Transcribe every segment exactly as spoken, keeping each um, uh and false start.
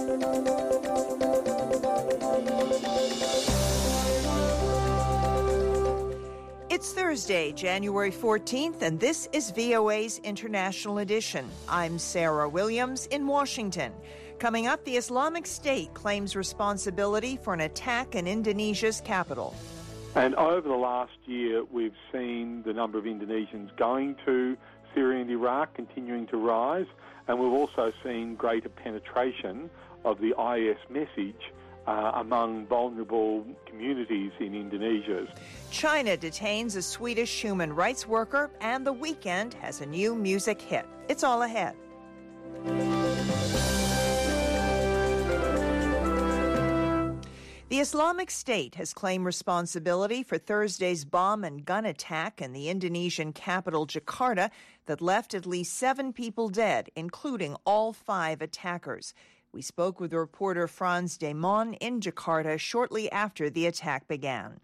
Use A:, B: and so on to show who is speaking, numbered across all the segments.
A: It's Thursday, January fourteenth, and this is V O A's International Edition. I'm Sarah Williams in Washington. Coming up, the Islamic State claims responsibility for an attack in Indonesia's capital.
B: And over the last year, we've seen the number of Indonesians going to Syria and Iraq continuing to rise, and we've also seen greater penetration of the I S message uh, among vulnerable communities in Indonesia.
A: China detains a Swedish human rights worker, and The Weeknd has a new music hit. It's all ahead. The Islamic State has claimed responsibility for Thursday's bomb and gun attack in the Indonesian capital, Jakarta, that left at least seven people dead, including all five attackers. We spoke with reporter Frans Damon in Jakarta shortly after the attack began.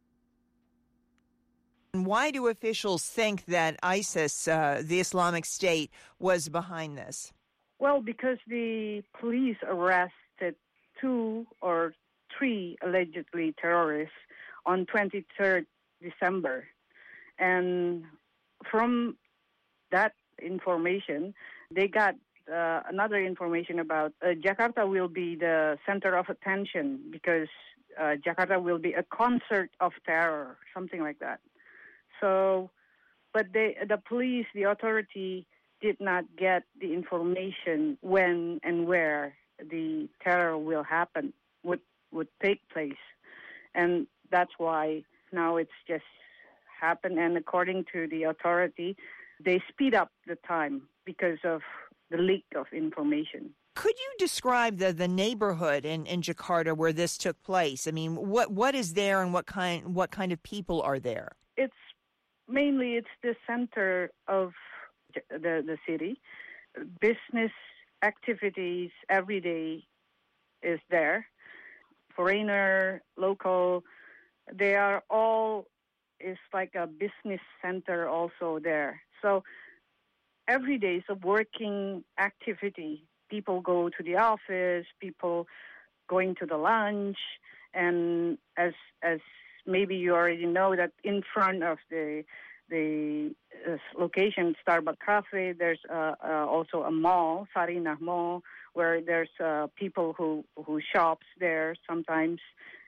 A: Why do officials think that ISIS, uh, the Islamic State, was behind this?
C: Well, because the police arrested two or three allegedly terrorists on twenty-third December. And from that information, they got uh, another information about uh, Jakarta will be the center of attention because uh, Jakarta will be a concert of terror, something like that. So, but they, the police, the authority did not get the information when and where the terror will happen, would would take place. And that's why now it's just happened. And according to the authority, they speed up the time because of the leak of information.
A: Could you describe the, the neighborhood in, in Jakarta where this took place? I mean, what what is there and what kind what kind of people are there?
C: It's mainly it's the center of the the city. Business activities every day is there. Foreigner, local, they are all, it's like a business center also there. So every day is a working activity. People go to the office, people going to the lunch, and as as maybe you already know that in front of the the uh, location, Starbucks Cafe, there's uh, uh, also a mall, Sarinah Mall, where there's uh, people who, who shops there sometimes.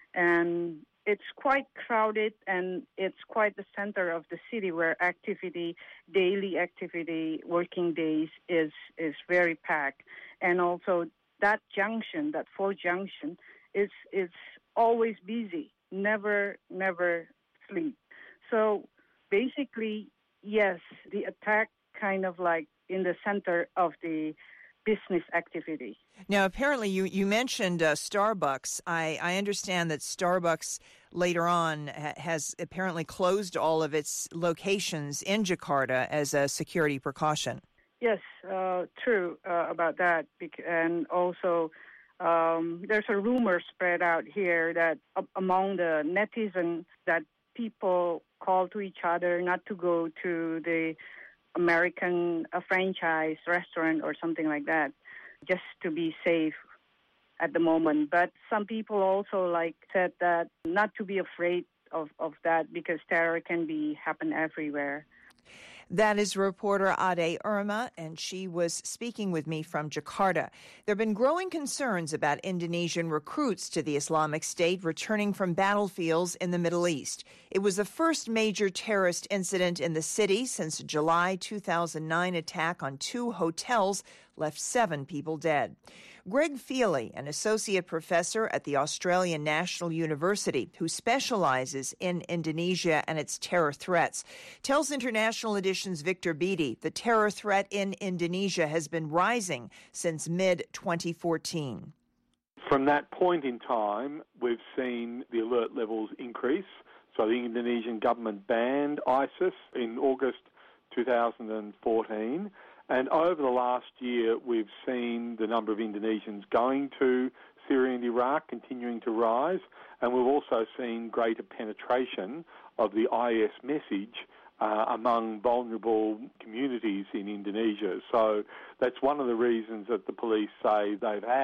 C: And it's quite crowded, and it's quite the center of the city where activity, daily activity, working days is, is very packed. And also that junction, that fourth junction, is, is always busy, never, never sleep. So basically, yes, the attack kind of like in the center of the business activity.
A: Now, apparently, you, you mentioned uh, Starbucks. I, I understand that Starbucks later on ha- has apparently closed all of its locations in Jakarta as a security precaution.
C: Yes, uh, true uh, about that. And also, um, there's a rumor spread out here that uh, among the netizens that people call to each other not to go to the American uh, franchise restaurant or something like that, just to be safe at the moment. But some people also like said that not to be afraid of, of that because terror can be happen everywhere.
A: That is reporter Ade Irma, and she was speaking with me from Jakarta. There have been growing concerns about Indonesian recruits to the Islamic State returning from battlefields in the Middle East. It was the first major terrorist incident in the city since a July two thousand nine attack on two hotels left seven people dead. Greg Feely, an associate professor at the Australian National University who specializes in Indonesia and its terror threats, tells International Edition's Victor Beattie the terror threat in Indonesia has been rising since mid twenty fourteen.
B: From that point in time, we've seen the alert levels increase. So the Indonesian government banned ISIS in August two thousand fourteen. And over the last year, we've seen the number of Indonesians going to Syria and Iraq continuing to rise. And we've also seen greater penetration of the I S message uh, among vulnerable communities in Indonesia. So that's one of the reasons that the police say they've had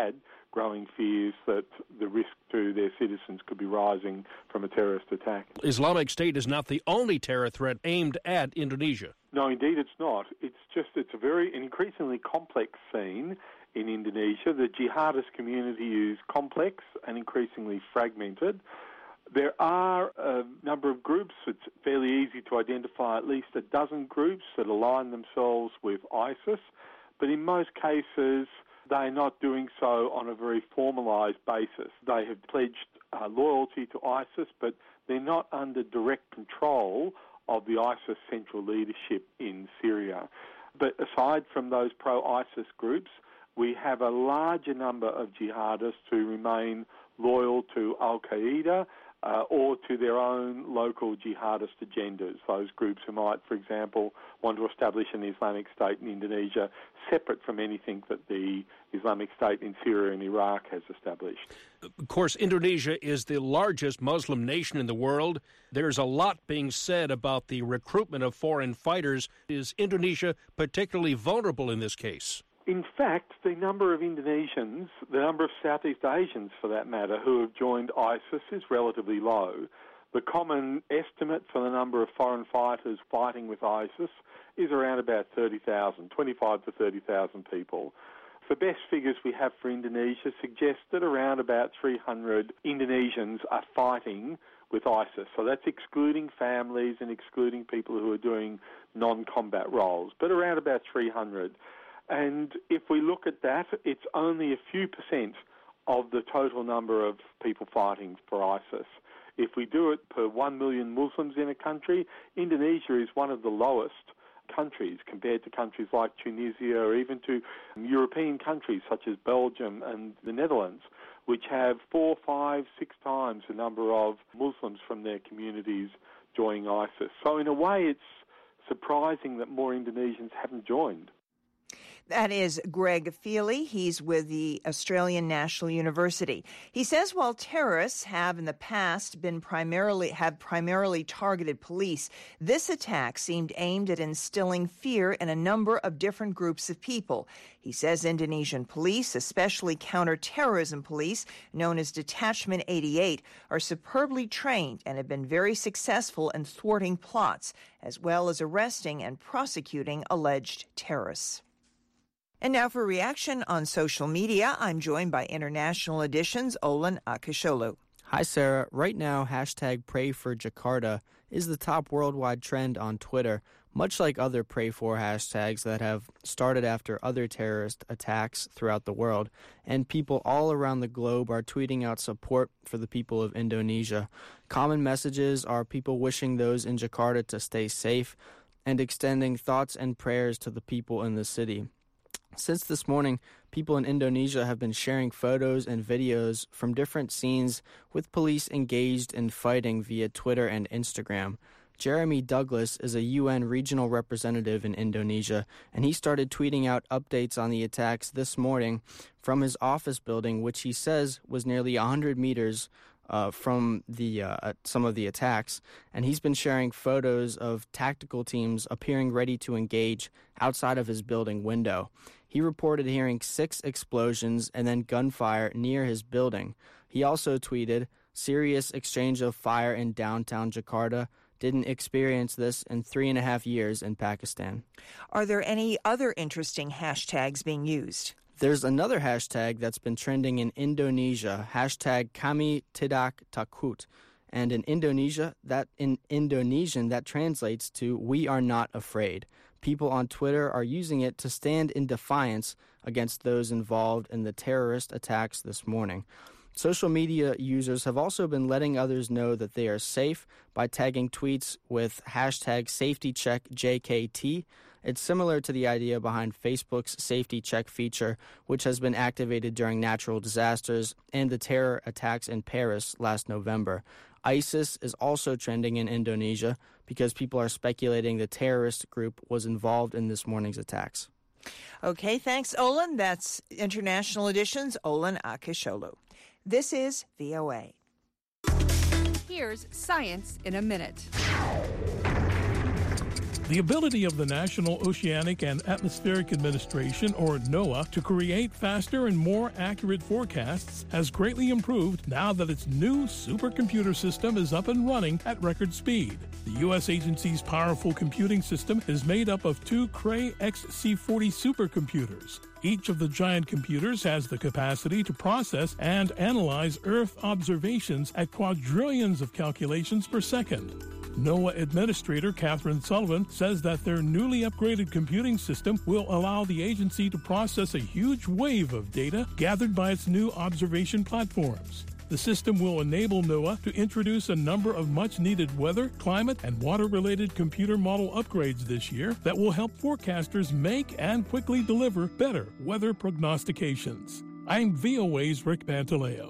B: growing fears that the risk to their citizens could be rising from a terrorist attack.
D: Islamic State is not the only terror threat aimed at Indonesia.
B: No, indeed it's not. It's just, it's a very, an increasingly complex scene in Indonesia. The jihadist community is complex and increasingly fragmented. There are a number of groups. It's fairly easy to identify at least a dozen groups that align themselves with ISIS, but in most cases they're not doing so on a very formalised basis. They have pledged uh, loyalty to ISIS, but they're not under direct control of the ISIS central leadership in Syria. But aside from those pro-ISIS groups, we have a larger number of jihadists who remain loyal to Al-Qaeda uh, or to their own local jihadist agendas. Those groups who might, for example, want to establish an Islamic State in Indonesia separate from anything that the Islamic State in Syria and Iraq has established.
D: Of course, Indonesia is the largest Muslim nation in the world. There's a lot being said about the recruitment of foreign fighters. Is Indonesia particularly vulnerable in this case?
B: In fact, the number of Indonesians, the number of Southeast Asians for that matter, who have joined ISIS is relatively low. The common estimate for the number of foreign fighters fighting with ISIS is around about thirty thousand, twenty-five to thirty thousand people. The best figures we have for Indonesia suggest that around about three hundred Indonesians are fighting with ISIS. So that's excluding families and excluding people who are doing non-combat roles, but around about three hundred. And if we look at that, it's only a few percent of the total number of people fighting for ISIS. If we do it per one million Muslims in a country, Indonesia is one of the lowest countries compared to countries like Tunisia or even to European countries such as Belgium and the Netherlands, which have four, five, six times the number of Muslims from their communities joining ISIS. So in a way, it's surprising that more Indonesians haven't joined.
A: That is Greg Feely. He's with the Australian National University. He says while terrorists have in the past been primarily have primarily targeted police, this attack seemed aimed at instilling fear in a number of different groups of people. He says Indonesian police, especially counterterrorism police, known as Detachment eighty-eight, are superbly trained and have been very successful in thwarting plots, as well as arresting and prosecuting alleged terrorists. And now for reaction on social media, I'm joined by International Edition's Olan Akisholu.
E: Hi, Sarah. Right now, hashtag Pray for Jakarta is the top worldwide trend on Twitter, much like other Pray For hashtags that have started after other terrorist attacks throughout the world. And people all around the globe are tweeting out support for the people of Indonesia. Common messages are people wishing those in Jakarta to stay safe and extending thoughts and prayers to the people in the city. Since this morning, people in Indonesia have been sharing photos and videos from different scenes with police engaged in fighting via Twitter and Instagram. Jeremy Douglas is a U N regional representative in Indonesia, and he started tweeting out updates on the attacks this morning from his office building, which he says was nearly one hundred meters Uh, from the uh, some of the attacks, and he's been sharing photos of tactical teams appearing ready to engage outside of his building window. He reported hearing six explosions and then gunfire near his building. He also tweeted, "Serious exchange of fire in downtown Jakarta. Didn't experience this in three and a half years in Pakistan."
A: Are there any other interesting hashtags being used?
E: There's another hashtag that's been trending in Indonesia, hashtag Kami Tidak Takut. And in Indonesia, that in Indonesian, that translates to "We are not afraid." People on Twitter are using it to stand in defiance against those involved in the terrorist attacks this morning. Social media users have also been letting others know that they are safe by tagging tweets with hashtag SafetyCheckJKT. It's similar to the idea behind Facebook's Safety Check feature, which has been activated during natural disasters and the terror attacks in Paris last November. ISIS is also trending in Indonesia because people are speculating the terrorist group was involved in this morning's attacks.
A: Okay, thanks, Olan. That's International Edition's Olan Akisholu. This is V O A.
F: Here's Science in a Minute. The ability of the National Oceanic and Atmospheric Administration, or NOAA, to create faster and more accurate forecasts has greatly improved now that its new supercomputer system is up and running at record speed. The U S agency's powerful computing system is made up of two Cray X C forty supercomputers. Each of the giant computers has the capacity to process and analyze Earth observations at quadrillions of calculations per second. NOAA Administrator Catherine Sullivan says that their newly upgraded computing system will allow the agency to process a huge wave of data gathered by its new observation platforms. The system will enable NOAA to introduce a number of much-needed weather, climate, and water-related computer model upgrades this year that will help forecasters make and quickly deliver better weather prognostications. I'm V O A's Rick Pantaleo.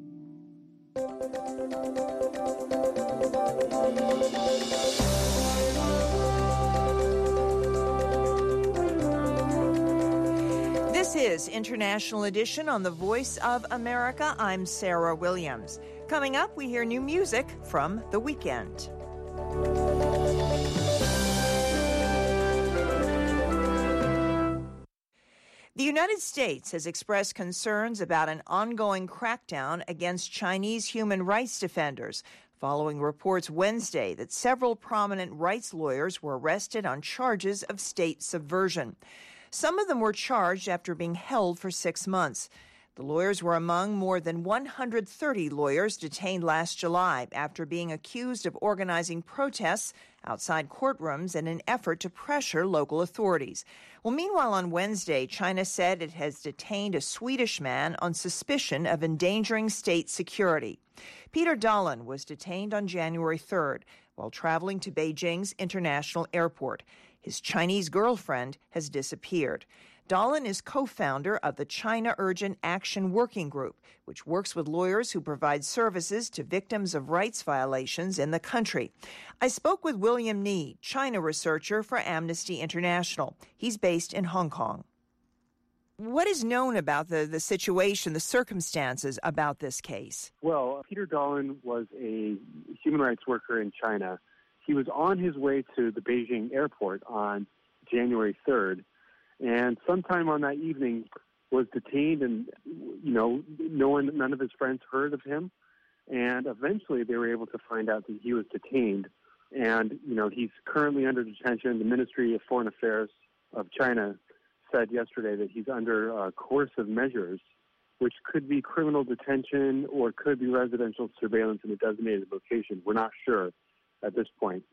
A: This is International Edition on the Voice of America. I'm Sarah Williams. Coming up, we hear new music from The Weeknd. The United States has expressed concerns about an ongoing crackdown against Chinese human rights defenders, following reports Wednesday that several prominent rights lawyers were arrested on charges of state subversion. Some of them were charged after being held for six months. The lawyers were among more than one hundred thirty lawyers detained last July after being accused of organizing protests outside courtrooms in an effort to pressure local authorities. Well, meanwhile, on Wednesday, China said it has detained a Swedish man on suspicion of endangering state security. Peter Dahlen was detained on January third while traveling to Beijing's international airport. His Chinese girlfriend has disappeared. Dahlen is co-founder of the China Urgent Action Working Group, which works with lawyers who provide services to victims of rights violations in the country. I spoke with William Ni, China researcher for Amnesty International. He's based in Hong Kong. What is known about the, the situation, the circumstances about this case?
G: Well, Peter Dahlen was a human rights worker in China. He was on his way to the Beijing airport on January third, and sometime on that evening was detained, and, you know, no one, none of his friends heard of him, and eventually they were able to find out that he was detained, and, you know, he's currently under detention. The Ministry of Foreign Affairs of China said yesterday that he's under uh, coercive measures, which could be criminal detention or could be residential surveillance in a designated location. We're not sure at this point.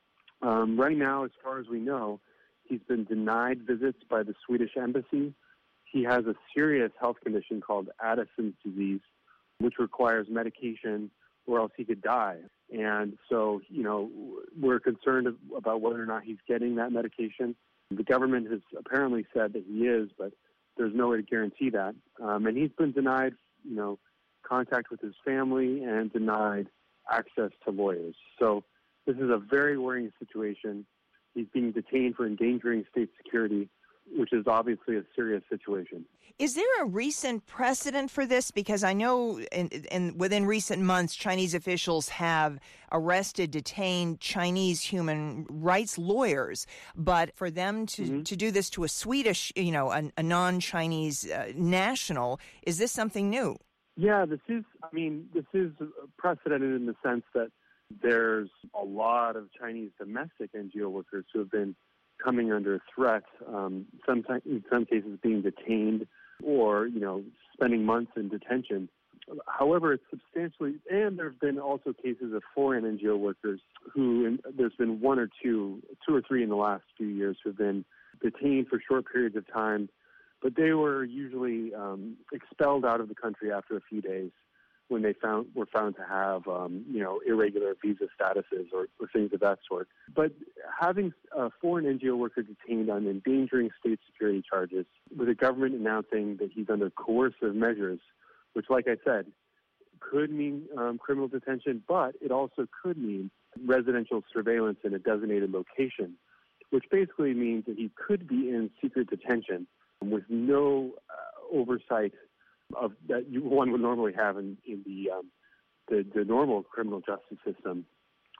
G: Um, right now, as far as we know, he's been denied visits by the Swedish embassy. He has a serious health condition called Addison's disease, which requires medication or else he could die. And so, you know, we're concerned about whether or not he's getting that medication. The government has apparently said that he is, but there's no way to guarantee that. Um, and he's been denied, you know, contact with his family and denied access to lawyers. So this is a very worrying situation. He's being detained for endangering state security, which is obviously a serious situation.
A: Is there a recent precedent for this? Because I know in, in, within recent months, Chinese officials have arrested, detained Chinese human rights lawyers. But for them to, mm-hmm. to do this to a Swedish, you know, a, a non-Chinese uh, national, is this something new?
G: Yeah, this is, I mean, this is precedented in the sense that there's a lot of Chinese domestic N G O workers who have been coming under threat, um, sometimes in some cases being detained or, you know, spending months in detention. However, it's substantially, and there have been also cases of foreign N G O workers who, and there's been one or two, two or three in the last few years who have been detained for short periods of time, but they were usually um, expelled out of the country after a few days when they found were found to have, um, you know, irregular visa statuses or, or things of that sort. But having a foreign N G O worker detained on endangering state security charges, with the government announcing that he's under coercive measures, which, like I said, could mean um, criminal detention, but it also could mean residential surveillance in a designated location, which basically means that he could be in secret detention with no uh, oversight of that you, one would normally have in, in the, um, the the normal criminal justice system.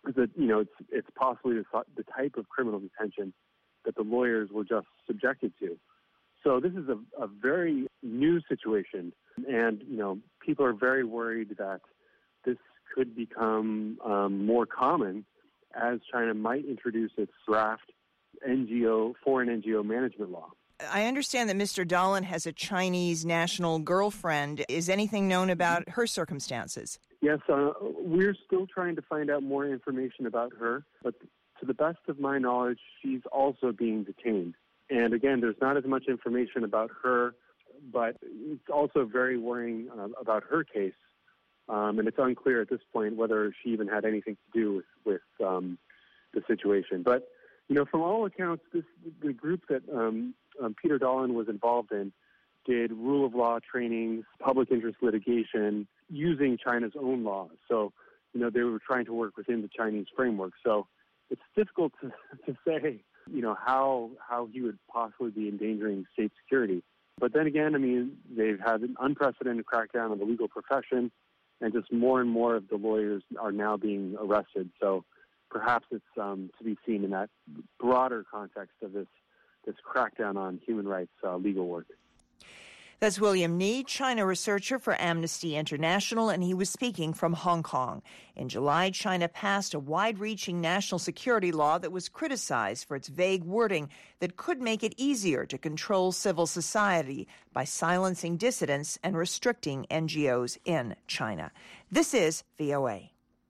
G: that, you know, it's it's possibly the, the type of criminal detention that the lawyers were just subjected to. So this is a, a very new situation, and, you know, people are very worried that this could become um, more common as China might introduce its draft N G O, foreign N G O management law.
A: I understand that Mister Dahlen has a Chinese national girlfriend. Is anything known about her circumstances?
G: Yes, uh, we're still trying to find out more information about her, but to the best of my knowledge, she's also being detained. And again, there's not as much information about her, but it's also very worrying uh, about her case. Um, and it's unclear at this point whether she even had anything to do with, with um, the situation. But, you know, from all accounts, this the group that um, um, Peter Dahlen was involved in did rule of law trainings, public interest litigation, using China's own laws. So, you know, they were trying to work within the Chinese framework. So it's difficult to, to say, you know, how how he would possibly be endangering state security. But then again, I mean, they've had an unprecedented crackdown on the legal profession, and just more and more of the lawyers are now being arrested. So perhaps it's um, to be seen in that broader context of this, this crackdown on human rights uh, legal work.
A: That's William Ni, China researcher for Amnesty International, and he was speaking from Hong Kong. In July, China passed a wide-reaching national security law that was criticized for its vague wording that could make it easier to control civil society by silencing dissidents and restricting N G Os in China. This is V O A.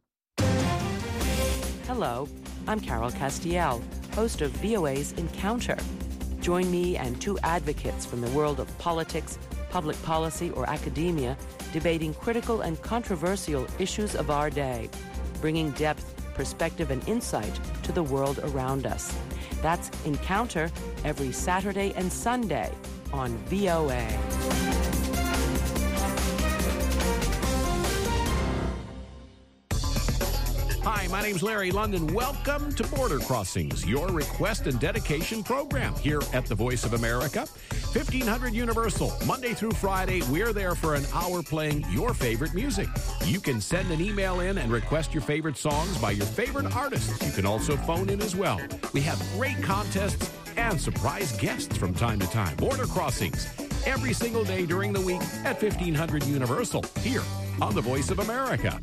H: Hello, I'm Carol Castiel, host of V O A's Encounter. Join me and two advocates from the world of politics, public policy, or academia debating critical and controversial issues of our day, bringing depth, perspective, and insight to the world around us. That's Encounter every Saturday and Sunday on V O A.
I: Hi, my name's Larry London. Welcome to Border Crossings, your request and dedication program here at the Voice of America. fifteen hundred Universal, Monday through Friday, we're there for an hour playing your favorite music. You can send an email in and request your favorite songs by your favorite artists. You can also phone in as well. We have great contests and surprise guests from time to time. Border Crossings, every single day during the week at fifteen hundred Universal, here on the Voice of America.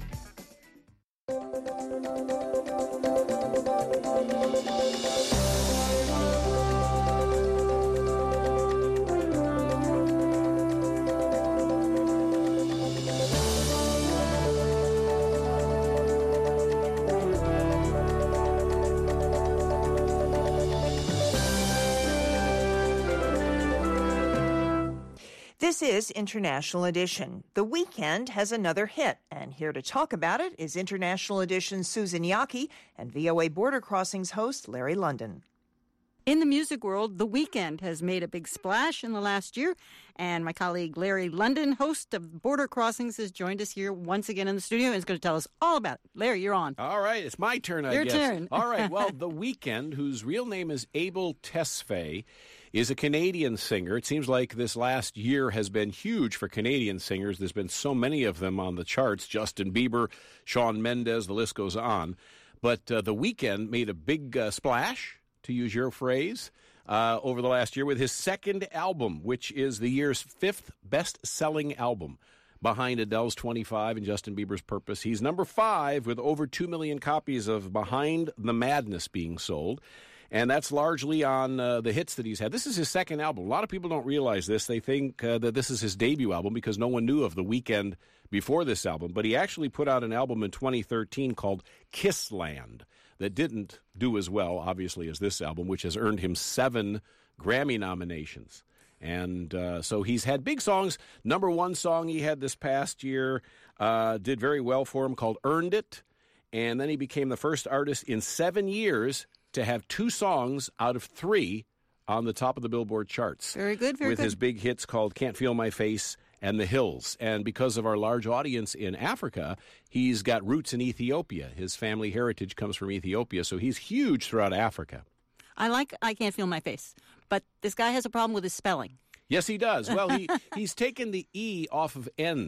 A: This is International Edition. The Weeknd has another hit, and here to talk about it is International Edition's Susan Yockey and V O A Border Crossings host Larry London.
J: In the music world, The Weeknd has made a big splash in the last year, and my colleague Larry London, host of Border Crossings, has joined us here once again in the studio and is going to tell us all about it. Larry, you're on.
I: All right, it's my turn, I
J: Your
I: guess.
J: Your turn.
I: All right, well, The Weeknd, whose real name is Abel Tesfaye, is a Canadian singer. It seems like this last year has been huge for Canadian singers. There's been so many of them on the charts. Justin Bieber, Shawn Mendes, the list goes on. But uh, The Weeknd made a big uh, splash, to use your phrase, uh, over the last year with his second album, which is the year's fifth best-selling album, behind Adele's twenty-five and Justin Bieber's Purpose. He's number five with over two million copies of Behind the Madness being sold. And that's largely on uh, the hits that he's had. This is his second album. A lot of people don't realize this. They think uh, that this is his debut album because no one knew of The Weeknd before this album. But he actually put out an album in twenty thirteen called Kissland that didn't do as well, obviously, as this album, which has earned him seven Grammy nominations. And uh, so he's had big songs. Number one song he had this past year uh, did very well for him, called Earned It. And then he became the first artist in seven years to have two songs out of three on the top of the Billboard charts.
J: Very good, very
I: with
J: good.
I: With his big hits called Can't Feel My Face and The Hills. And because of our large audience in Africa, he's got roots in Ethiopia. His family heritage comes from Ethiopia, so he's huge throughout Africa.
J: I like I Can't Feel My Face, but this guy has a problem with his spelling.
I: Yes, he does. Well, he, he's taken the E off of end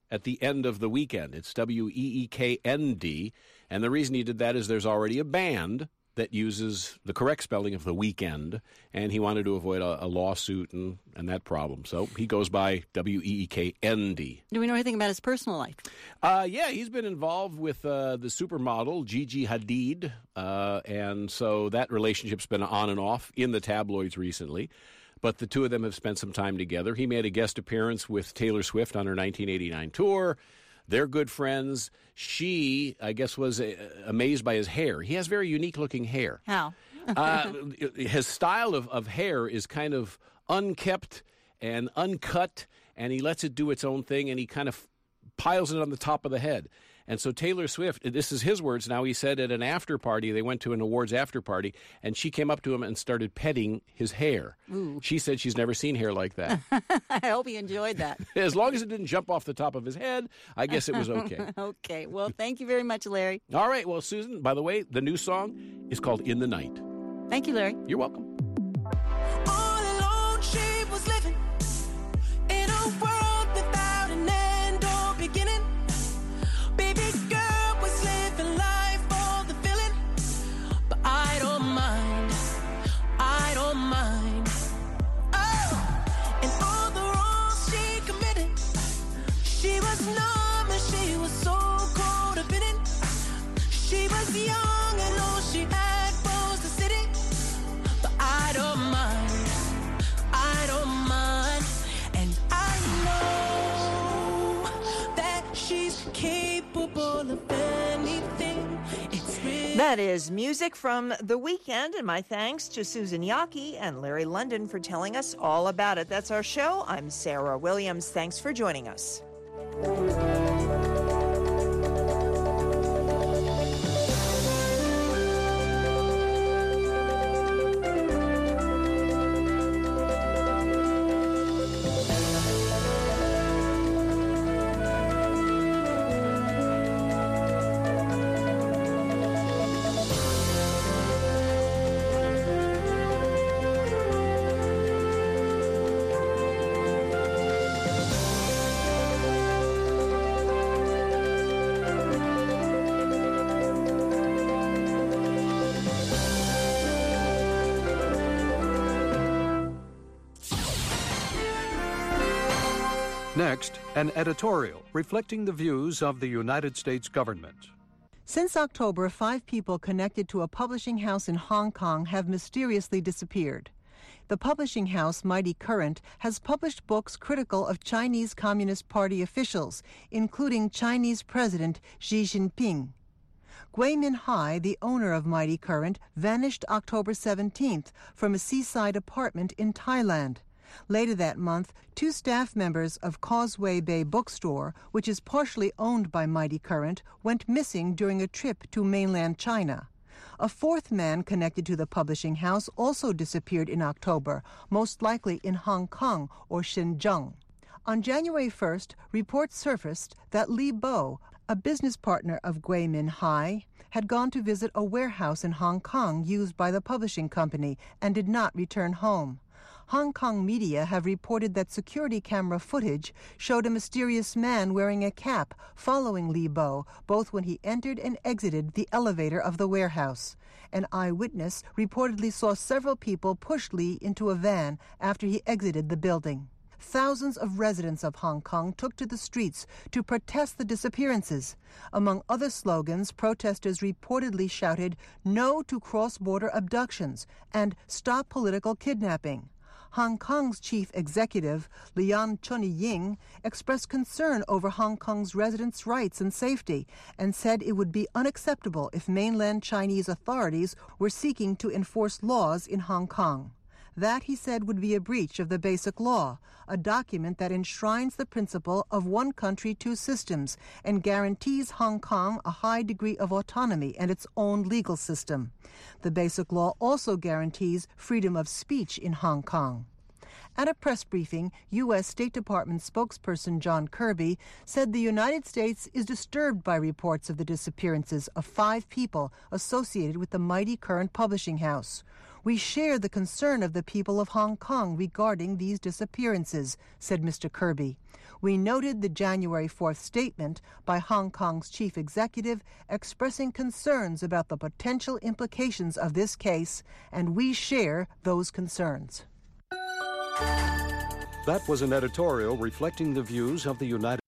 I: at the end of the weekend. It's W E E K N D. And the reason he did that is there's already a band that uses the correct spelling of the weekend, and he wanted to avoid a, a lawsuit and, and that problem. So he goes by W E E K N D.
J: Do we know anything about his personal life?
I: Uh, yeah, he's been involved with uh, the supermodel Gigi Hadid, uh, and so that relationship's been on and off in the tabloids recently. But the two of them have spent some time together. He made a guest appearance with Taylor Swift on her nineteen eighty-nine tour. They're good friends. She, I guess, was uh, amazed by his hair. He has very unique-looking hair.
J: How?
I: uh, his style of, of hair is kind of unkept and uncut, and he lets it do its own thing, and he kind of piles it on the top of the head. And so Taylor Swift, this is his words now, he said at an after party, they went to an awards after party, and she came up to him and started petting his hair.
J: Ooh.
I: She said she's never seen hair like that.
J: I hope he enjoyed that.
I: As long as it didn't jump off the top of his head, I guess it was okay.
J: Okay. Well, thank you very much, Larry.
I: All right. Well, Susan, by the way, the new song is called In the Night.
J: Thank you, Larry.
I: You're welcome.
K: All alone, she was living in a world without an end or beginning. Baby girl was living life for the feeling, but I don't mind, I don't mind. Oh, and all the wrongs she committed, she was numb and she was so cold of it. She was young and all she had was the city, but I don't mind, I don't mind. And I know that she's capable of anything. It's real.
A: That is music from The Weekend, and my thanks to Susan Yockey and Larry London for telling us all about it. That's our show. I'm Sarah Williams. Thanks for joining us.
L: Next, an editorial reflecting the views of the United States government.
M: Since October, five people connected to a publishing house in Hong Kong have mysteriously disappeared. The publishing house, Mighty Current, has published books critical of Chinese Communist Party officials, including Chinese President Xi Jinping. Gui Minhai, the owner of Mighty Current, vanished October seventeenth from a seaside apartment in Thailand. Later that month, two staff members of Causeway Bay Bookstore, which is partially owned by Mighty Current, went missing during a trip to mainland China. A fourth man connected to the publishing house also disappeared in October, most likely in Hong Kong or Xinjiang. On January first, reports surfaced that Li Bo, a business partner of Gui Minhai, had gone to visit a warehouse in Hong Kong used by the publishing company and did not return home. Hong Kong media have reported that security camera footage showed a mysterious man wearing a cap following Li Bo, both when he entered and exited the elevator of the warehouse. An eyewitness reportedly saw several people push Li into a van after he exited the building. Thousands of residents of Hong Kong took to the streets to protest the disappearances. Among other slogans, protesters reportedly shouted, "No to cross-border abductions" and "Stop political kidnapping." Hong Kong's chief executive, Leon Chun-ying, expressed concern over Hong Kong's residents' rights and safety and said it would be unacceptable if mainland Chinese authorities were seeking to enforce laws in Hong Kong. That, he said, would be a breach of the Basic Law, a document that enshrines the principle of one country, two systems, and guarantees Hong Kong a high degree of autonomy and its own legal system. The Basic Law also guarantees freedom of speech in Hong Kong. At a press briefing, U S State Department spokesperson John Kirby said the United States is disturbed by reports of the disappearances of five people associated with the Mighty Current publishing house. "We share the concern of the people of Hong Kong regarding these disappearances," said Mister Kirby. We noted the January fourth statement by Hong Kong's chief executive expressing concerns about the potential implications of this case, and we share those concerns.
L: That was an editorial reflecting the views of the United